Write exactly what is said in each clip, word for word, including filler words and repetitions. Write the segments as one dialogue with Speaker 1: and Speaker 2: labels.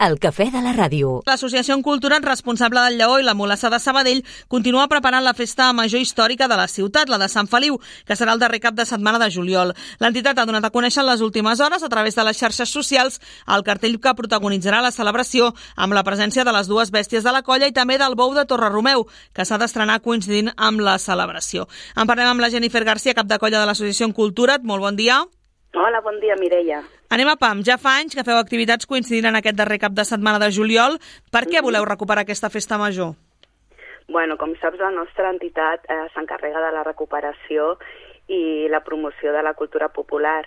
Speaker 1: El cafè de la ràdio.
Speaker 2: L'Associació en Cultura, responsable del Lleó i la Mulassa de Sabadell, continua preparant la festa major històrica de la ciutat, la de Sant Feliu, que serà el darrer cap de setmana de juliol. L'entitat ha donat a conèixer en les últimes hores, a través de les xarxes socials, el cartell que protagonitzarà la celebració amb la presència de les dues bèsties de la colla i també del bou de Torre-Romeu, que s'ha d'estrenar coincidint amb la celebració. En parlem amb la Jennifer Garcia, cap de colla de l'Associació en Cultura. Molt bon dia.
Speaker 3: Hola, bon dia, Mireia.
Speaker 2: Anem a pam. Ja fa anys que feu activitats coincidint en aquest darrer cap de setmana de juliol. Per què voleu recuperar aquesta festa major?
Speaker 3: Bueno, com saps, la nostra entitat eh, s'encarrega de la recuperació i la promoció de la cultura popular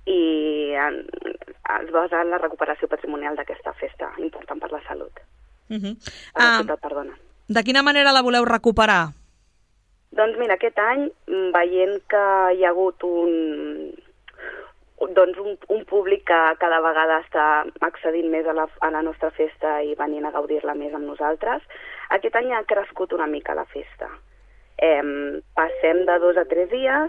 Speaker 3: i en, es basa en la recuperació patrimonial d'aquesta festa, important per la salut.
Speaker 2: Uh -huh.
Speaker 3: Per la
Speaker 2: uh,
Speaker 3: ciutat, perdona.
Speaker 2: De quina manera la voleu recuperar?
Speaker 3: Doncs mira, aquest any, veient que hi ha hagut un... doncs un, un públic que cada vegada està accedint més a la, a la nostra festa i venint a gaudir-la més amb nosaltres, aquest any ha crescut una mica la festa. Eh, passem de dos a tres dies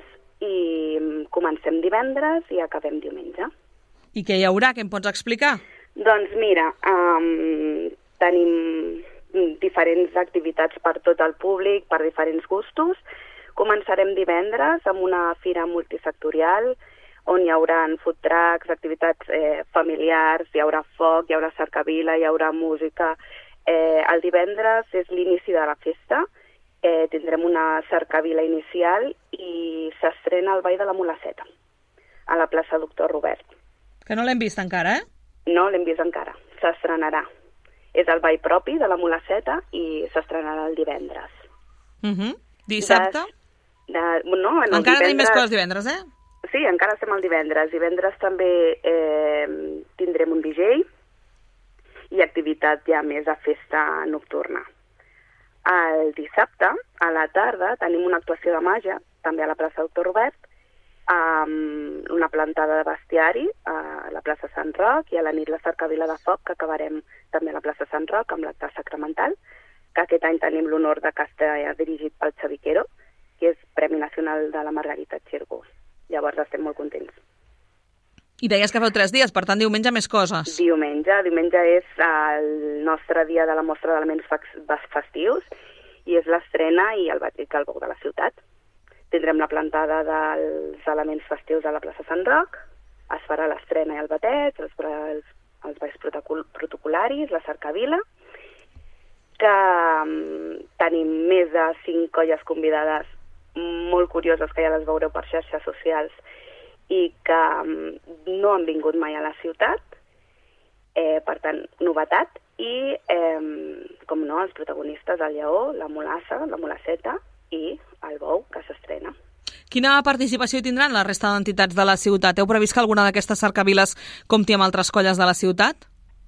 Speaker 3: i comencem divendres i acabem diumenge.
Speaker 2: I què hi haurà? Què em pots explicar?
Speaker 3: Doncs mira, um, tenim diferents activitats per tot el públic, per diferents gustos. Començarem divendres amb una fira multisectorial on hi haurà food trucks, activitats eh, familiars, hi haurà foc, hi haurà cercavila, hi haurà música. Eh, el divendres és l'inici de la festa, eh, tindrem una cercavila inicial i s'estrena el Ball de la Mulaceta, a la plaça Doctor Robert.
Speaker 2: Que no l'hem vist encara, eh?
Speaker 3: No, l'hem vist encara, s'estrenarà. És el ball propi de la Mulaceta i s'estrenarà el divendres.
Speaker 2: Uh -huh. Dissabte?
Speaker 3: De, de, no, en
Speaker 2: encara
Speaker 3: divendres...
Speaker 2: tenim més coses divendres, eh?
Speaker 3: Sí, encara estem el divendres. Divendres també eh, tindrem un D J i activitat ja més de festa nocturna. El dissabte, a la tarda, tenim una actuació de màgia, també a la plaça Doctor Robert, amb una plantada de bestiari a la plaça Sant Roc i a la nit la cercavila de foc, que acabarem també a la plaça Sant Roc amb l'acte sacramental, que aquest any tenim l'honor de que estigui dirigit pel Xaviquero, que és Premi Nacional de la Margarita Xirgo. Llavors estem molt contents.
Speaker 2: I deies que feu tres dies, per tant diumenge més coses.
Speaker 3: Diumenge. Diumenge és el nostre dia de la mostra d'elements festius i és l'estrena i el batic al bou de la ciutat. Tindrem la plantada dels elements festius a la plaça Sant Roc, es farà l'estrena i el bateig, els, els, els balls protocolaris, la cercavila, que um, tenim més de cinc colles convidades molt curioses que ja les veureu per xarxes socials i que um, no han vingut mai a la ciutat, eh, per tant, novetat, i, eh, com no, els protagonistes, el Lleó, la Mulassa, la Mulaceta i el bou, que s'estrena.
Speaker 2: Quina participació hi tindran la resta d'entitats de la ciutat? Heu previst que alguna d'aquestes cercaviles compti amb altres colles de la ciutat?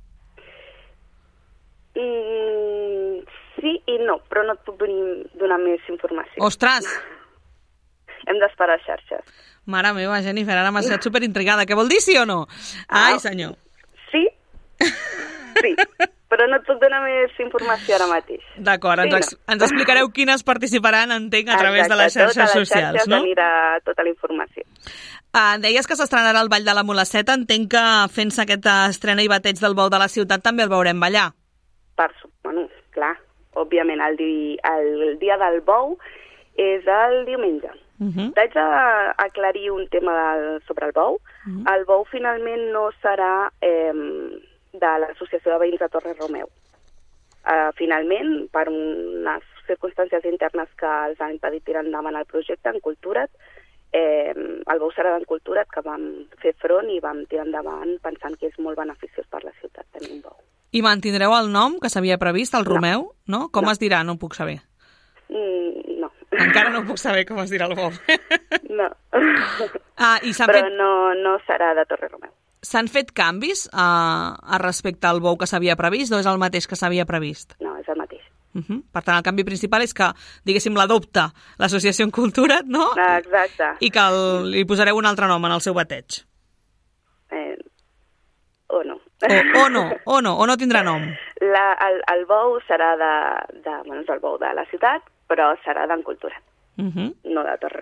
Speaker 3: Mm, sí i no, però no et puc donar més informació.
Speaker 2: Ostres!
Speaker 3: Hem d'esperar xarxes.
Speaker 2: Mare meva, Jennifer, ara m'has quedat superintrigada. Què vol dir, sí o no? Ai, ah, senyor.
Speaker 3: Sí, sí, però no et puc donar més informació ara mateix.
Speaker 2: D'acord,
Speaker 3: sí,
Speaker 2: ens,
Speaker 3: no.
Speaker 2: ens explicareu quines participaran, entenc, a través Exacte, de les xarxes
Speaker 3: tota
Speaker 2: socials,
Speaker 3: les xarxes
Speaker 2: no?
Speaker 3: Anirà tota la informació.
Speaker 2: Uh, deies que s'estrenarà el Ball de la Mulaceta. Entenc que fent-se aquesta estrena i bateig del bou de la ciutat també el veurem ballar.
Speaker 3: Per, bueno, clar, òbviament, el, di, el dia del bou és el diumenge. Uh -huh. T'haig d'aclarir un tema del, sobre el bou. Uh -huh. El bou finalment no serà eh, de l'Associació de Veïns de Torre-Romeu. Uh, finalment, per unes circumstàncies internes que els han impedit tirar endavant el projecte en Cultura't, eh, el bou serà d'en Cultura't, que vam fer front i vam tirar endavant pensant que és molt beneficiós per la ciutat tenir un bou. I
Speaker 2: mantindreu el nom que s'havia previst, el Romeu? No? no? Com no. es dirà? No ho puc saber.
Speaker 3: Mm, no.
Speaker 2: Encara no puc saber com es dirà el bou.
Speaker 3: No.
Speaker 2: Ah, i
Speaker 3: Però
Speaker 2: fet...
Speaker 3: no, no serà de Torre-Romeu.
Speaker 2: S'han fet canvis a, a respecte al bou que s'havia previst o és el mateix que s'havia previst?
Speaker 3: No, és el mateix.
Speaker 2: Uh -huh. Per tant, el canvi principal és que, diguéssim, l'adopta l'Associació en Cultura, no?
Speaker 3: Ah, exacte.
Speaker 2: I que el, li posareu un altre nom en el seu bateig.
Speaker 3: Eh, o no.
Speaker 2: O, o no, o no, o no tindrà nom.
Speaker 3: La, el, el bou serà de, de, bueno, és el bou de la ciutat, però serà d'en Cultura, uh -huh. no de Torre-Romeu.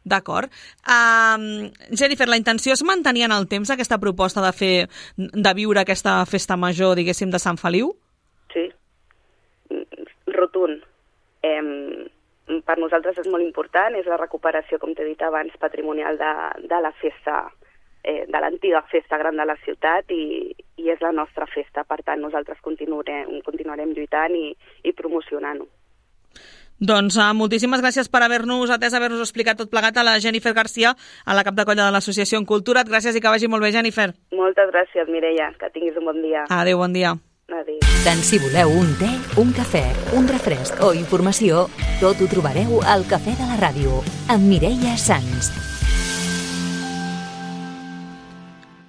Speaker 2: D'acord. Uh, Jennifer, la intenció és mantenir en el temps aquesta proposta de fer, de viure aquesta festa major, diguéssim, de Sant Feliu?
Speaker 3: Sí, rotund. Eh, per nosaltres és molt important, és la recuperació, com t'he dit abans, patrimonial de, de la festa, eh, de l'antiga festa gran de la ciutat i, i és la nostra festa. Per tant, nosaltres continuarem, continuarem lluitant i, i promocionant-ho.
Speaker 2: Doncs uh, moltíssimes gràcies per haver-nos atès, haver-nos explicat tot plegat a la Jennifer Garcia, a la cap de colla de l'Associació en Cultura. Gràcies i que vagi molt bé, Jennifer.
Speaker 3: Moltes gràcies, Mireia. Que tinguis un bon dia.
Speaker 2: Adéu, bon dia.
Speaker 3: Adéu.
Speaker 1: Tant si voleu un te, un cafè, un refresc o informació, tot ho trobareu al Cafè de la Ràdio, amb Mireia Sans.